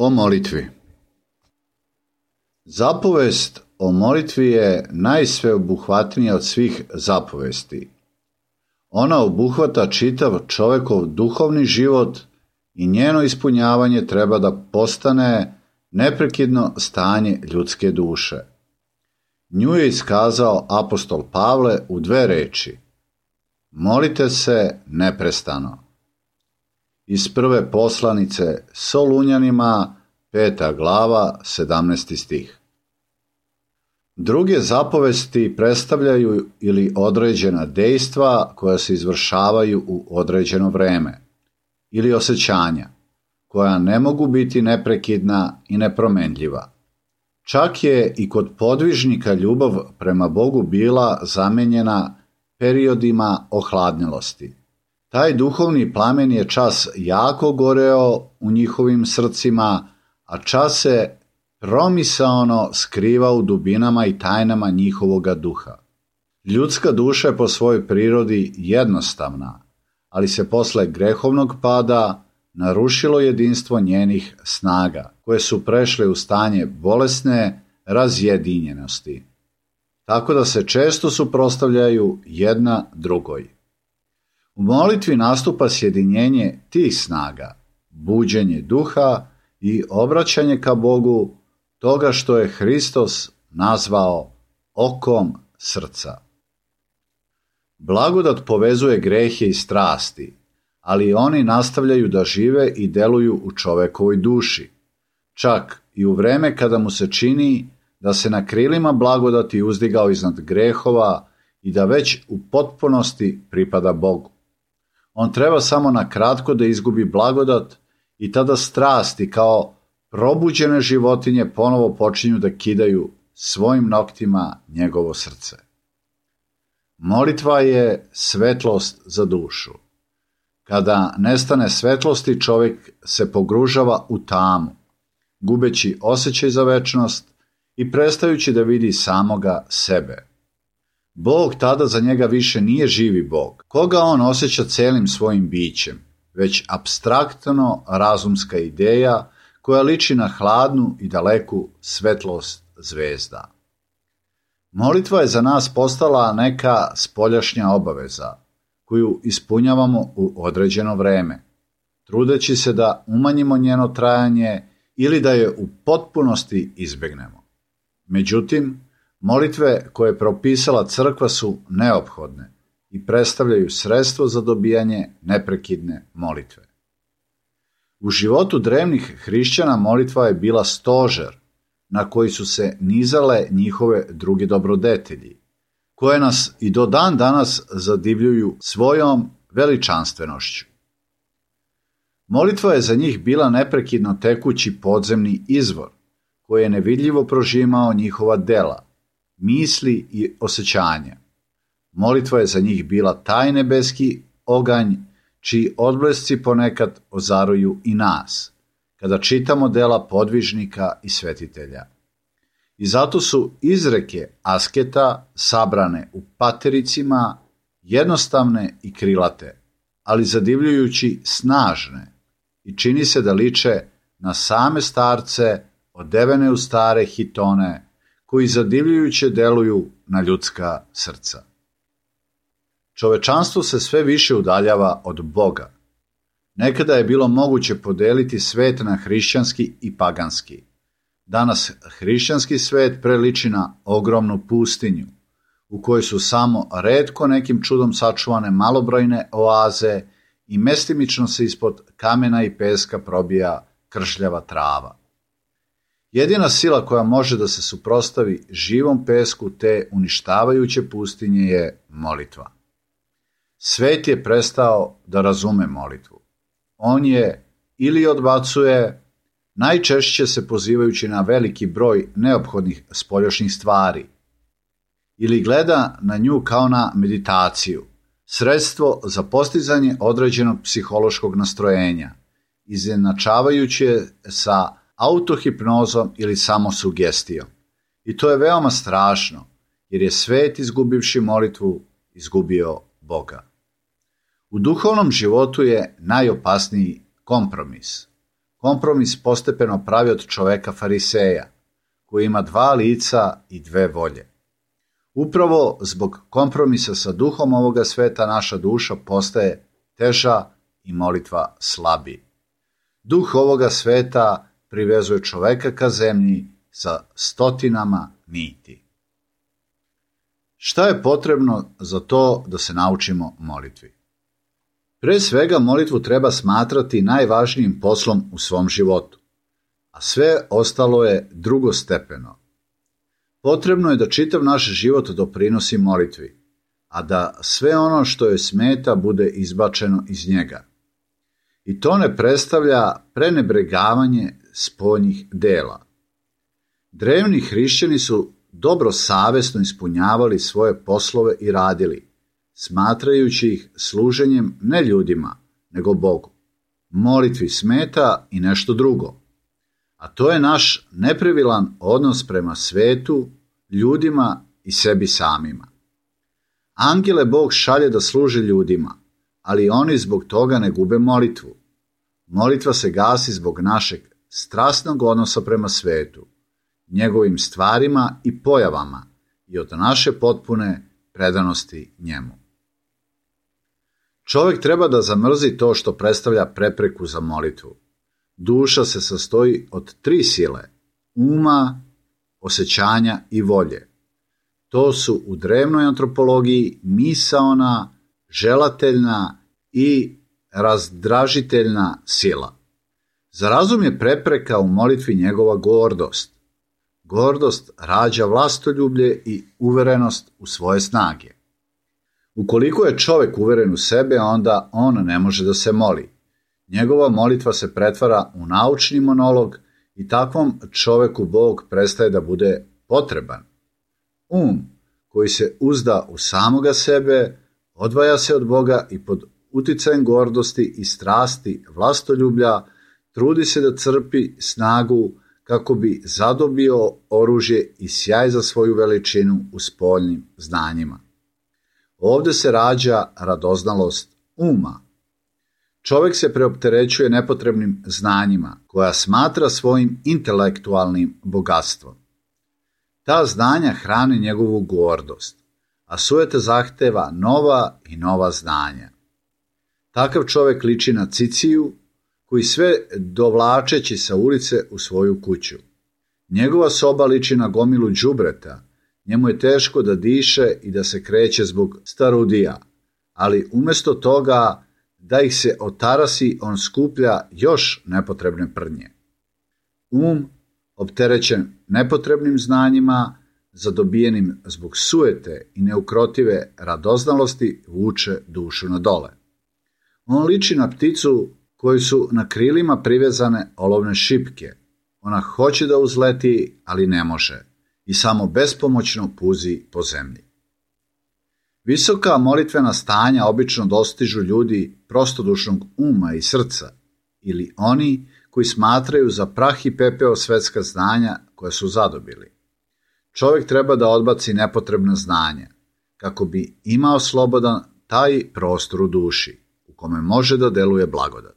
O molitvi. Zapovest o molitvi je najsveobuhvatnija od svih zapovesti. Ona obuhvata čitav čovekov duhovni život i njeno ispunjavanje treba da postane neprekidno stanje ljudske duše. Nju je iskazao apostol Pavle u 2 reči: molite se neprestano. Iz prve poslanice Solunjanima, 5. glava, 17. stih. Druge zapovesti predstavljaju ili određena dejstva koja se izvršavaju u određeno vreme, ili osjećanja, koja ne mogu biti neprekidna i nepromenljiva. Čak je i kod podvižnika ljubav prema Bogu bila zamenjena periodima ohladnjelosti. Taj duhovni plamen je čas jako goreo u njihovim srcima, a čas se promisaono skriva u dubinama i tajnama njihovoga duha. Ljudska duša je po svojoj prirodi jednostavna, ali se posle grehovnog pada narušilo jedinstvo njenih snaga, koje su prešle u stanje bolesne razjedinjenosti, tako da se često suprotstavljaju jedna drugoj. U molitvi nastupa sjedinjenje tih snaga, buđenje duha i obraćanje ka Bogu, toga što je Hristos nazvao okom srca. Blagodat povezuje grehe i strasti, ali oni nastavljaju da žive i deluju u čovekovoj duši, čak i u vreme kada mu se čini da se na krilima blagodati uzdigao iznad grehova i da već u potpunosti pripada Bogu. On treba samo na kratko da izgubi blagodat i tada strasti kao probuđene životinje ponovo počinju da kidaju svojim noktima njegovo srce. Molitva je svetlost za dušu. Kada nestane svetlosti, čovjek se pogružava u tamu, gubeći osjećaj za večnost i prestajući da vidi samoga sebe. Bog tada za njega više nije živi Bog, koga on osjeća celim svojim bićem, već apstraktno razumska ideja koja liči na hladnu i daleku svetlost zvezda. Molitva je za nas postala neka spoljašnja obaveza, koju ispunjavamo u određeno vreme, trudeći se da umanjimo njeno trajanje ili da je u potpunosti izbegnemo. Međutim, molitve koje je propisala crkva su neophodne i predstavljaju sredstvo za dobijanje neprekidne molitve. U životu drevnih hrišćana molitva je bila stožer na koji su se nizale njihove druge dobrodetelji, koje nas i do dan danas zadivljuju svojom veličanstvenošću. Molitva je za njih bila neprekidno tekući podzemni izvor, koji je nevidljivo prožimao njihova dela, misli i osjećanja. Molitva je za njih bila taj nebeski oganj, čiji odblesci ponekad ozaruju i nas, kada čitamo dela podvižnika i svetitelja. I zato su izreke asketa sabrane u patericima, jednostavne i krilate, ali zadivljujući snažne, i čini se da liče na same starce odevene u stare hitone, koji zadivljujuće deluju na ljudska srca. Čovečanstvo se sve više udaljava od Boga. Nekada je bilo moguće podeliti svet na hrišćanski i paganski. Danas hrišćanski svet preliči na ogromnu pustinju, u kojoj su samo retko nekim čudom sačuvane malobrojne oaze i mestimično se ispod kamena i peska probija kršljava trava. Jedina sila koja može da se suprotstavi živom pesku te uništavajuće pustinje je molitva. Svet je prestao da razume molitvu. On je ili odbacuje, najčešće se pozivajući na veliki broj neophodnih spoljašnjih stvari, ili gleda na nju kao na meditaciju, sredstvo za postizanje određenog psihološkog nastrojenja, izjednačavajući je sa autohipnozom ili samosugestijom. I to je veoma strašno, jer je svet izgubivši molitvu izgubio Boga. U duhovnom životu je najopasniji kompromis. kompromis postepeno pravi od čoveka fariseja, koji ima dva lica i dve volje. Upravo zbog kompromisa sa duhom ovoga sveta naša duša postaje teža i molitva slabiji. Duh ovoga sveta privezuje čoveka ka zemlji sa stotinama niti. Šta je potrebno za to da se naučimo molitvi? Pre svega molitvu treba smatrati najvažnijim poslom u svom životu, a sve ostalo je drugostepeno. Potrebno je da čitav naš život doprinosi molitvi, a da sve ono što joj smeta bude izbačeno iz njega. I to ne predstavlja prenebregavanje spoljnih dela. Drevni hrišćani su dobro savesno ispunjavali svoje poslove i radili, smatrajući ih služenjem ne ljudima, nego Bogu. Molitvi smeta i nešto drugo, a to je naš nepravilan odnos prema svetu, ljudima i sebi samima. Angele Bog šalje da služe ljudima, ali oni zbog toga ne gube molitvu. Molitva se gasi zbog našeg strasnog odnosa prema svetu, njegovim stvarima i pojavama i od naše potpune predanosti njemu. Čovjek treba da zamrzi to što predstavlja prepreku za molitvu. Duša se sastoji od 3 sile: uma, osjećanja i volje. To su u drevnoj antropologiji misaona, želateljna i razdražiteljna sila. Za razum je prepreka u molitvi njegova gordost. Gordost rađa vlastoljublje i uverenost u svoje snage. Ukoliko je čovjek uveren u sebe, onda on ne može da se moli. Njegova molitva se pretvara u naučni monolog i takvom čovjeku Bog prestaje da bude potreban. Koji se uzda u samoga sebe, odvaja se od Boga i pod uticajem gordosti i strasti vlastoljublja trudi se da crpi snagu kako bi zadobio oružje i sjaj za svoju veličinu u spoljnim znanjima. Ovdje se rađa radoznalost uma. Čovjek se preopterećuje nepotrebnim znanjima, koja smatra svojim intelektualnim bogatstvom. Ta znanja hrane njegovu gordost, a sujeta zahteva nova i nova znanja. Takav čovjek liči na Ciciju, koji sve dovlačeći sa ulice u svoju kuću. Njegova soba liči na gomilu đubreta, njemu je teško da diše i da se kreće zbog starudija, ali umjesto toga da ih se otarasi, on skuplja još nepotrebne prnje. Opterećen nepotrebnim znanjima, zadobijenim zbog sujete i neukrotive radoznalosti, vuče dušu na dole. On liči na pticu koju su na krilima privezane olovne šipke. Ona hoće da uzleti, ali ne može i samo bespomoćno puzi po zemlji. Visoka molitvena stanja obično dostižu ljudi prostodušnog uma i srca, ili oni koji smatraju za prah i pepeo svetska znanja koja su zadobili. Čovjek treba da odbaci nepotrebna znanja, kako bi imao slobodan taj prostor u duši, u kome može da deluje blagodat.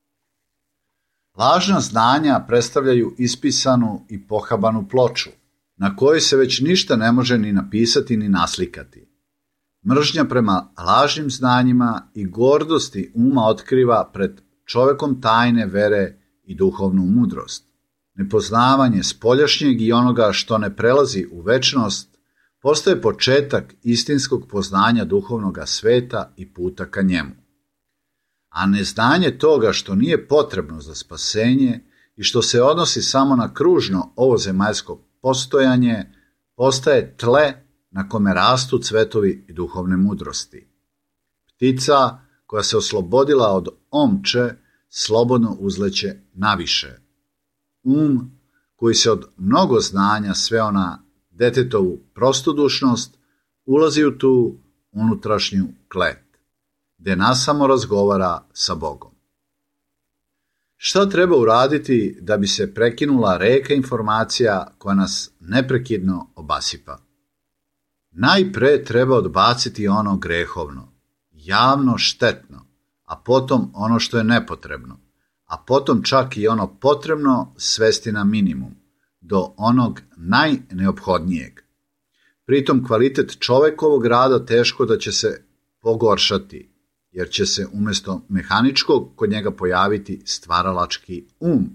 Lažna znanja predstavljaju ispisanu i pohabanu ploču, na kojoj se već ništa ne može ni napisati ni naslikati. Mržnja prema lažnim znanjima i gordosti uma otkriva pred čovjekom tajne vere i duhovnu mudrost. Nepoznavanje spoljašnjeg i onoga što ne prelazi u večnost postaje početak istinskog poznanja duhovnoga sveta i puta ka njemu. A neznanje toga što nije potrebno za spasenje i što se odnosi samo na kružno ovozemaljsko postojanje postaje tle na kome rastu cvetovi duhovne mudrosti. Ptica koja se oslobodila od omče slobodno uzleće naviše. Koji se od mnogo znanja sveo na detetovu prostodušnost ulazi u tu unutrašnju klet, gde nasamo razgovara sa Bogom. Šta treba uraditi da bi se prekinula reka informacija koja nas neprekidno obasipa? Najpre treba odbaciti ono grehovno, javno štetno, a potom ono što je nepotrebno, a potom čak i ono potrebno svesti na minimum, do onog najneophodnijeg. Pritom kvalitet čovekovog rada teško da će se pogoršati, jer će se umjesto mehaničkog kod njega pojaviti stvaralački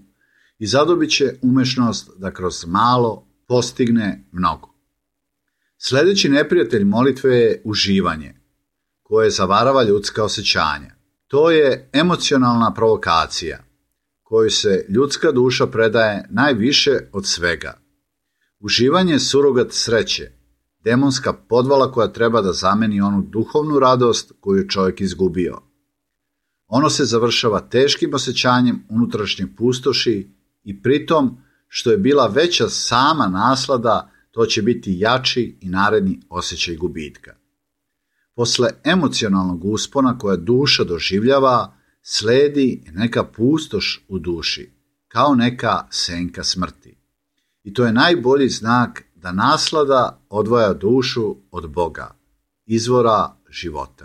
i zadobit će umešnost da kroz malo postigne mnogo. Sljedeći neprijatelj molitve je uživanje, koje zavarava ljudska osjećanja. To je emocionalna provokacija, koju se ljudska duša predaje najviše od svega. Uživanje je surogat sreće, demonska podvala koja treba da zameni onu duhovnu radost koju je čovjek izgubio. Ono se završava teškim osjećanjem unutrašnje pustoši i pritom, što je bila veća sama naslada, to će biti jači i naredni osjećaj gubitka. Posle emocionalnog uspona koja duša doživljava, sledi neka pustoš u duši, kao neka senka smrti. I to je najbolji znak da naslada odvaja dušu od Boga, izvora života.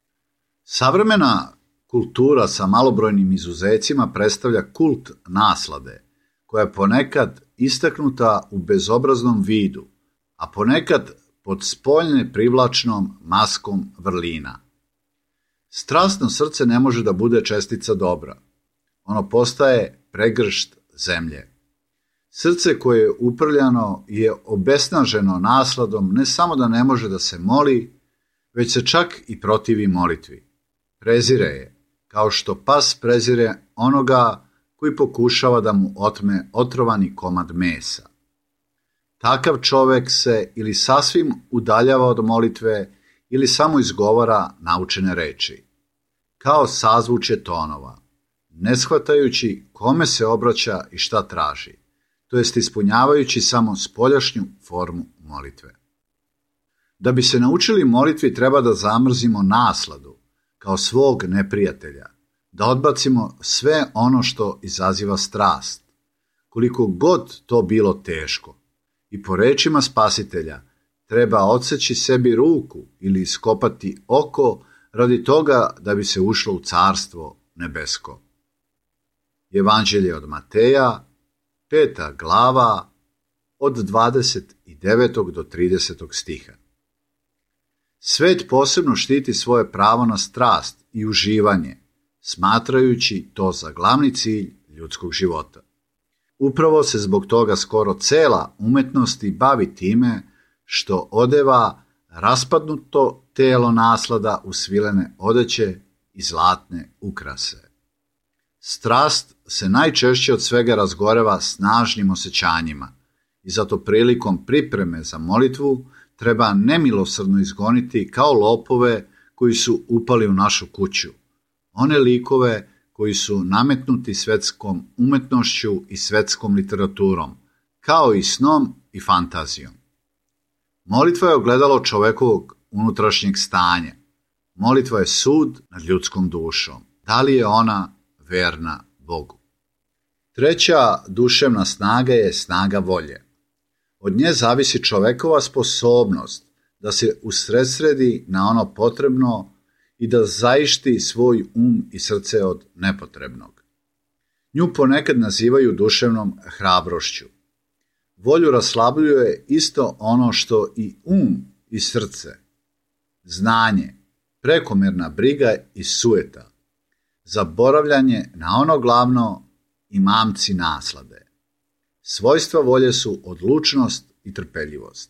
Savremena kultura sa malobrojnim izuzecima predstavlja kult naslade, koja je ponekad istaknuta u bezobraznom vidu, a ponekad pod spoljne privlačnom maskom vrlina. Strasno srce ne može da bude čestica dobra. Ono postaje pregršt zemlje. Srce koje je uprljano je obesnaženo nasladom ne samo da ne može da se moli, već se čak i protivi molitvi. Prezire je, kao što pas prezire onoga koji pokušava da mu otme otrovani komad mesa. Takav čovek se ili sasvim udaljava od molitve ili samo izgovara naučene reči, kao sazvučje tonova, ne shvatajući kome se obraća i šta traži, to jest ispunjavajući samo spoljašnju formu molitve. Da bi se naučili molitvi treba da zamrzimo nasladu, kao svog neprijatelja, da odbacimo sve ono što izaziva strast, koliko god to bilo teško. I po rečima Spasitelja treba odseći sebi ruku ili iskopati oko radi toga da bi se ušlo u carstvo nebesko. Evanđelje od Mateja, 5. glava, od 29. do 30. stiha. Svet posebno štiti svoje pravo na strast i uživanje, smatrajući to za glavni cilj ljudskog života. Upravo se zbog toga skoro cela umetnosti bavi time što odeva raspadnuto telo naslada u svilene odeće i zlatne ukrase. Strast se najčešće od svega razgoreva snažnim osjećanjima i zato prilikom pripreme za molitvu treba nemilosrdno izgoniti kao lopove koji su upali u našu kuću, one likove koji su nametnuti svetskom umetnošću i svetskom literaturom, kao i snom i fantazijom. Molitva je ogledalo čovekovog unutrašnjeg stanja. Molitva je sud nad ljudskom dušom. Da li je ona verna Bogu? Treća duševna snaga je snaga volje. Od nje zavisi čovekova sposobnost da se usredsredi na ono potrebno i da zaišti svoj i srce od nepotrebnog. Nju ponekad nazivaju duševnom hrabrošću. Volju raslabljuje isto ono što i i srce. Znanje, prekomjerna briga i sueta, zaboravljanje na ono glavno i mamci naslade. Svojstva volje su odlučnost i trpeljivost.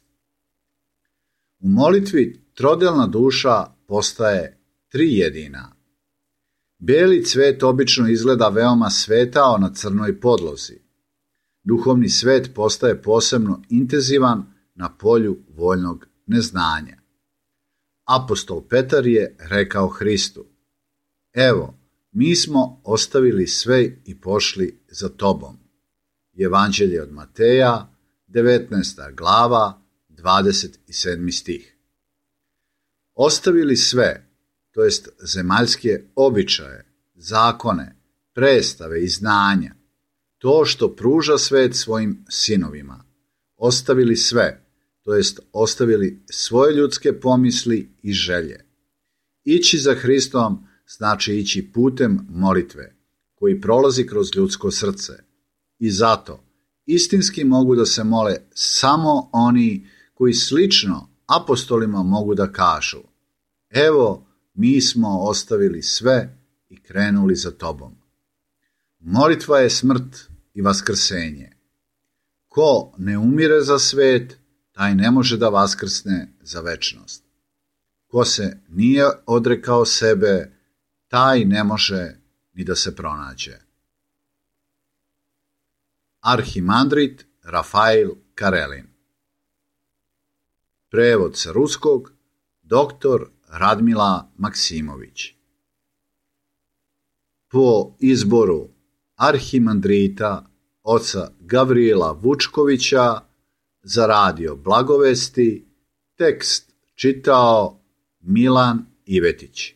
U molitvi trodelna duša postaje trijedina. Beli cvet obično izgleda veoma svetao na crnoj podlozi. Duhovni svet postaje posebno intenzivan na polju voljnog neznanja. Apostol Petar je rekao Hristu: Evo, mi smo ostavili sve i pošli za tobom. Evanđelje od Mateja, 19. glava, 27. stih. Ostavili sve, to jest zemaljske običaje, zakone, predstave i znanja, to što pruža svet svojim sinovima. Ostavili sve, to jest ostavili svoje ljudske pomisli i želje. Ići za Hristom znači ići putem molitve, koji prolazi kroz ljudsko srce. I zato istinski mogu da se mole samo oni koji slično apostolima mogu da kažu: evo, mi smo ostavili sve i krenuli za tobom. Molitva je smrt i vaskrsenje. Ko ne umire za svet, taj ne može da vaskrsne za večnost. Ko se nije odrekao sebe, taj ne može ni da se pronađe. Arhimandrit Rafail Karelin. Prevod sa ruskog dr. Radmila Maksimović. Po izboru arhimandrita oca Gavrijela Vučkovića za radio Blagovesti, tekst čitao Milan Ivetić.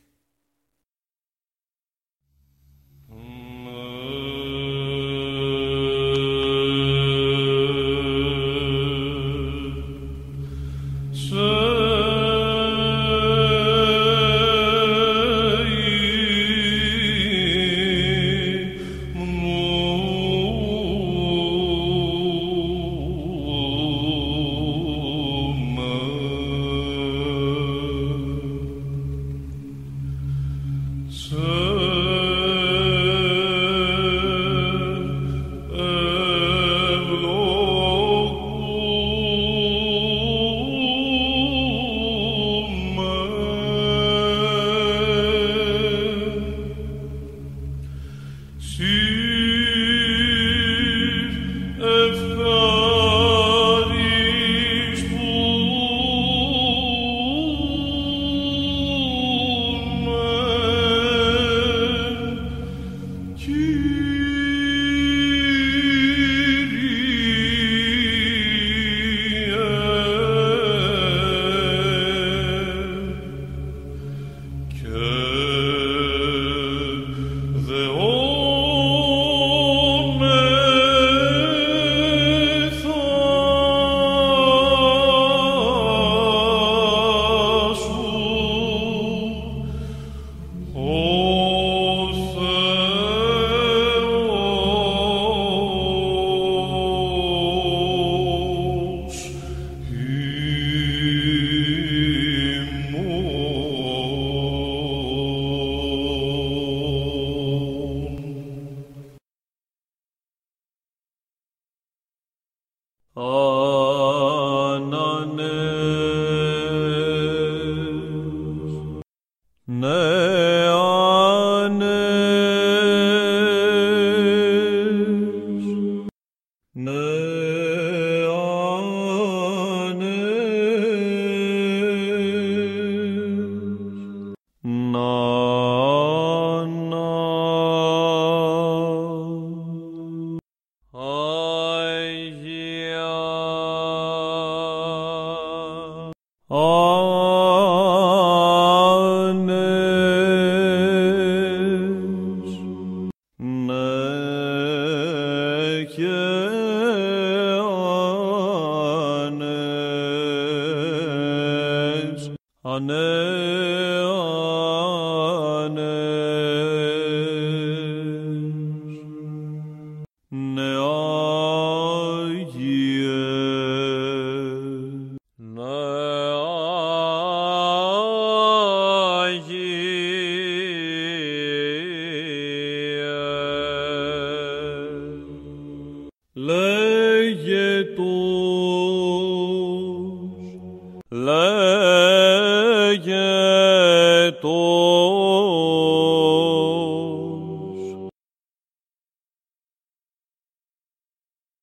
Legetos